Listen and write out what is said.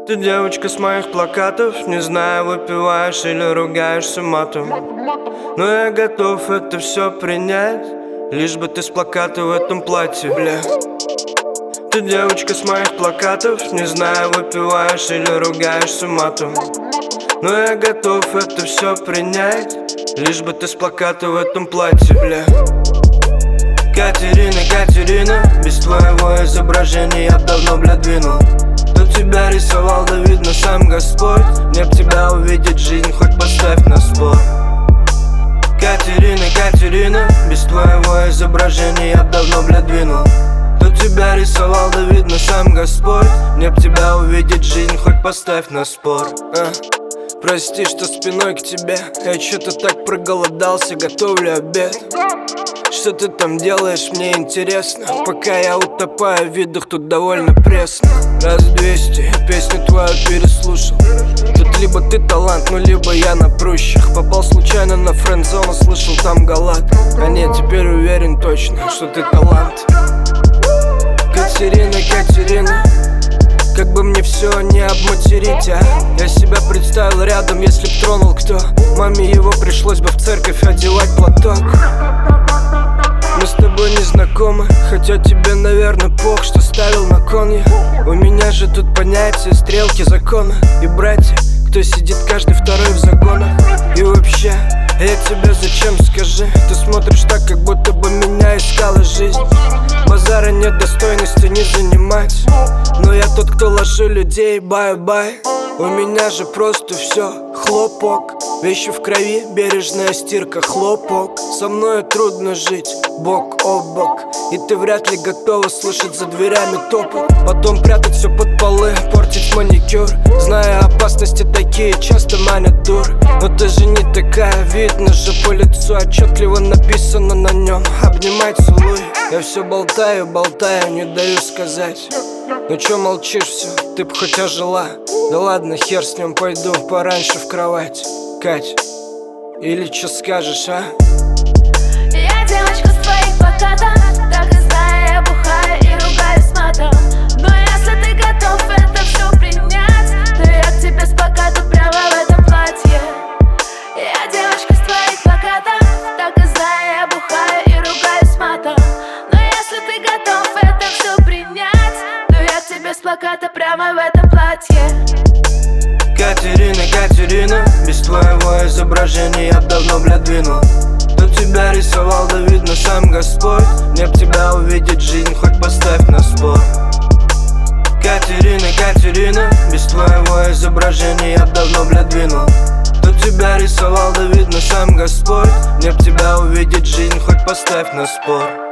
Ты девочка с моих плакатов, не знаю, выпиваешь или ругаешься матом. Но я готов это все принять, лишь бы ты с плаката в этом платье, бля. Ты девочка с моих плакатов, не знаю, выпиваешь или ругаешься матом. Но я готов это все принять, лишь бы ты с плаката в этом платье, бля. Катерина, Катерина, без твоего изображения я давно, бля, двинул. Кто тебя рисовал, да видно сам Господь. Мне б тебя увидеть, жизнь хоть поставь на спор. Катерина, Катерина, без твоего изображения я давно, бля, двинул. Кто тебя рисовал, да видно сам Господь. Мне б тебя увидеть, жизнь хоть поставь на спор. Прости, что спиной к тебе, я чё-то так проголодался, готовлю обед. Что ты там делаешь, мне интересно. Пока я утопаю в видах, тут довольно пресно. Раз 200, песню твою переслушал. Тут либо ты талант, ну либо я на прущих. Попал случайно на френд-зону, слышал там галат. А нет, теперь уверен точно, что ты талант. Катерина, Катерина, как бы мне все не обматерить, а? Я себя представил рядом, если б тронул кто. Маме его пришлось бы в церковь одевать платок. Мы с тобой не знакомы, хотя тебе, наверное, пох, что ставил на кон я. У меня же тут понятия, стрелки закона. И братья, кто сидит каждый второй в загонах. И вообще, я тебе зачем, скажи? Ты смотришь так, как будто бы меня искала жизнь. Базара нет, достойности не занимать. Но я тот, кто ложу людей, бай-бай. У меня же просто все хлопок. Вещи в крови, бережная стирка, хлопок. Со мною трудно жить, бок о бок. И ты вряд ли готова слышать за дверями топот. Потом прятать все под полы, портить маникюр. Зная опасности такие, часто манят дур. Но ты же не такая, видно же по лицу. Отчетливо написано на нем: обнимай, целуй. Я все болтаю, болтаю, не даю сказать. Ну чё молчишь все, ты б хоть ожила. Да ладно, хер с ним, пойду пораньше в кровать. Кать, или чё скажешь, а? Я девочка с твоих плакатов, так и знаю, я бухаю и ругаюсь матом. Но если ты готов это все принять, то я к тебе с плаката прямо в этом платье. Я девочка с твоих плакатов, так и знаю, я бухаю и ругаюсь матом. Но если ты готов это все принять, то я к тебе с плаката прямо в этом платье. Катерина, Катерина, без твоего изображения я давно, бля, двинул. Кто тебя рисовал, да видно сам Господь. Мне б тебя увидеть, жизнь хоть поставь на спор. Катерина, Катерина, без твоего изображения я давно, бля, двинул. Кто тебя рисовал, да видно сам Господь. Мне б тебя увидеть, жизнь хоть поставь на спор.